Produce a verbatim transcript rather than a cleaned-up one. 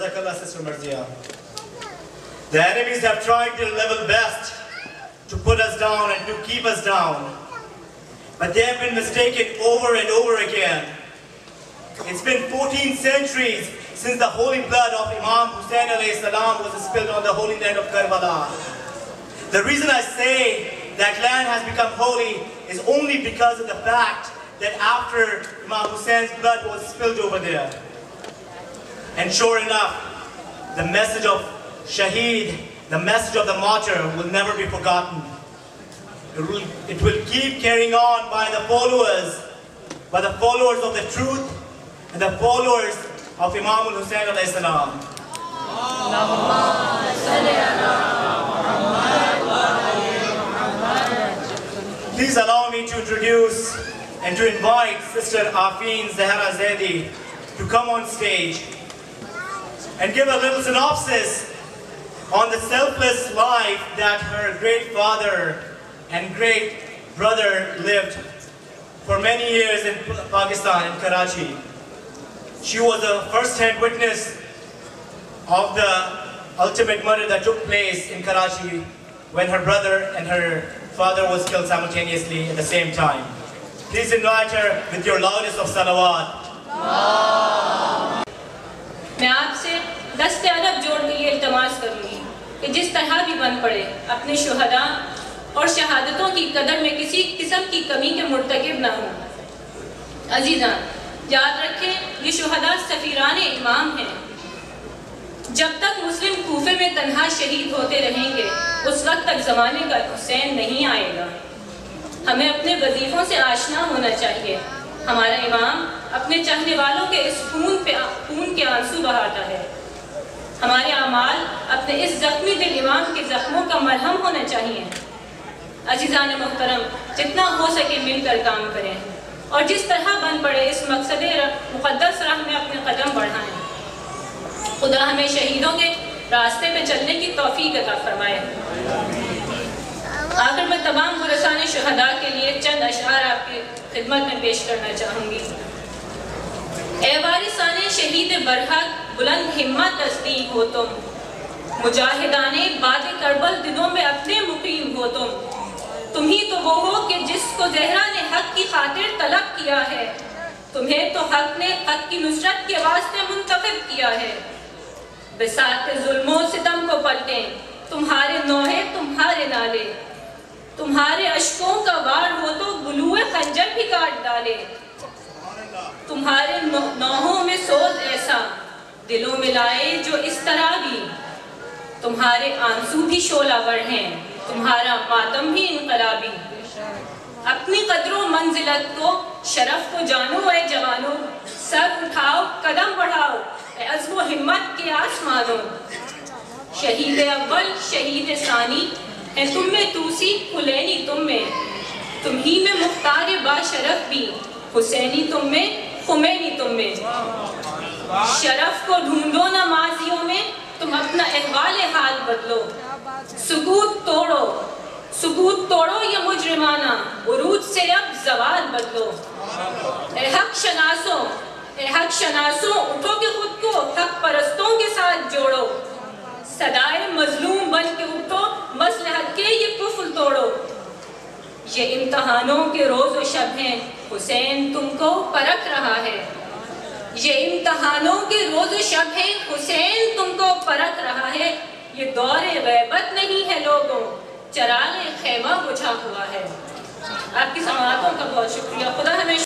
Jazakallah, Sister Marzia. The enemies have tried their level best to put us down and to keep us down. But they have been mistaken over and over again. It's been fourteen centuries since the holy blood of Imam Hussain alayhi salam was spilled on the holy land of Karbala. The reason I say that land has become holy is only because of the fact that after Imam Hussein's blood was spilled over there. And sure enough, the message of Shaheed, the message of the martyr will never be forgotten. It will, it will keep carrying on by the followers, by the followers of the truth and the followers of Imam al-Hussain alayhi salam. Please allow me to introduce and to invite Sister Afeen Zahra Zaidi to come on stage and give a little synopsis on the selfless life that her great father and great brother lived for many years in Pakistan, in Karachi. She was the first-hand witness of the ultimate murder that took place in Karachi when her brother and her father was killed simultaneously at the same time. Please invite her with your loudest of salawat. میں آپ سے دست ادب جوڑ کے یہ التماس کروں گی کہ جس طرح بھی بن پڑے اپنے شہداء اور شہادتوں کی قدر میں کسی قسم کی کمی کے مرتکب نہ ہوں. عزیزان، یاد رکھیں یہ شہداء سفیران امام ہیں. جب تک مسلم کوفے میں تنہا شہید ہوتے رہیں گے اس وقت تک زمانے کا حسین نہیں آئے گا. ہمیں اپنے وظیفوں سے آشنا ہونا چاہیے. ہمارا امام اپنے چاہنے والوں کے اس خون پہ خون کے آنسو بہاتا ہے. ہمارے اعمال اپنے اس زخمی دل امام کے زخموں کا مرہم ہونا چاہیے. عزیزان محترم، جتنا ہو سکے مل کر کام کریں اور جس طرح بن پڑے اس مقصد مقدس راہ میں اپنے قدم بڑھائیں. خدا ہمیں شہیدوں کے راستے پہ چلنے کی توفیق عطا فرمائے. آخر میں تمام ورثان شہداء کے لیے چند اشعار آپ کی خدمت میں پیش کرنا چاہوں گی. اے وارثان شہید برحق بلند ہمت تصدیق ہو تم، مجاہدان باد کربل دنوں میں اپنے مقیم ہو تم. تم ہی تو وہ ہو کہ جس کو زہرا نے حق کی خاطر طلب کیا ہے. تمہیں تو حق نے حق کی نصرت کے واسطے منتخب کیا ہے. بساط ظلم و ستم کو پلٹیں تمہارے نوحے تمہارے نالے. تمہارے اشکوں کا وار ہو تو گلوئے خنجر بھی کاٹ ڈالے. تمہارے نوحوں میں سوز ایسا دلوں میں لائے جو اس طرح بھی. تمہارے آنسو بھی شعلہ ور ہیں، تمہارا ماتم بھی انقلابی. اپنی قدر و منزلت کو شرف کو جانو اے جوانو، سر اٹھاؤ قدم بڑھاؤ اے عزم و ہمت کے آسمانوں. شہید اول شہید ثانی ہے تم میں توسی کلینی تم میں. تم ہی میں مختار با شرف بھی، حسینی تم میں خمینی تم میں. شرف کو ڈھونڈو نہ ماضیوں میں، تم اپنا احوال حال بدلو. سکوت توڑو سکوت توڑو یہ مجرمانہ، عروج سے اب زوال بدلو. اے حق شناسوں اے حق شناسوں اٹھو کہ خود کو حق پرستوں کے ساتھ جوڑو. صدائے مظلوم بن کے اٹھو، مصلحت کے یہ کفر توڑو. یہ امتحانوں کے روز و شب ہیں، حسین تم کو پرکھ رہا ہے. یہ امتحانوں کے روز و شب ہیں، حسین تم کو پرکھ رہا ہے. یہ دور غیبت نہیں ہے لوگوں، چراغ خیمہ بجھا ہوا ہے. آپ کی سماعتوں کا بہت شکریہ. خدا ہمیں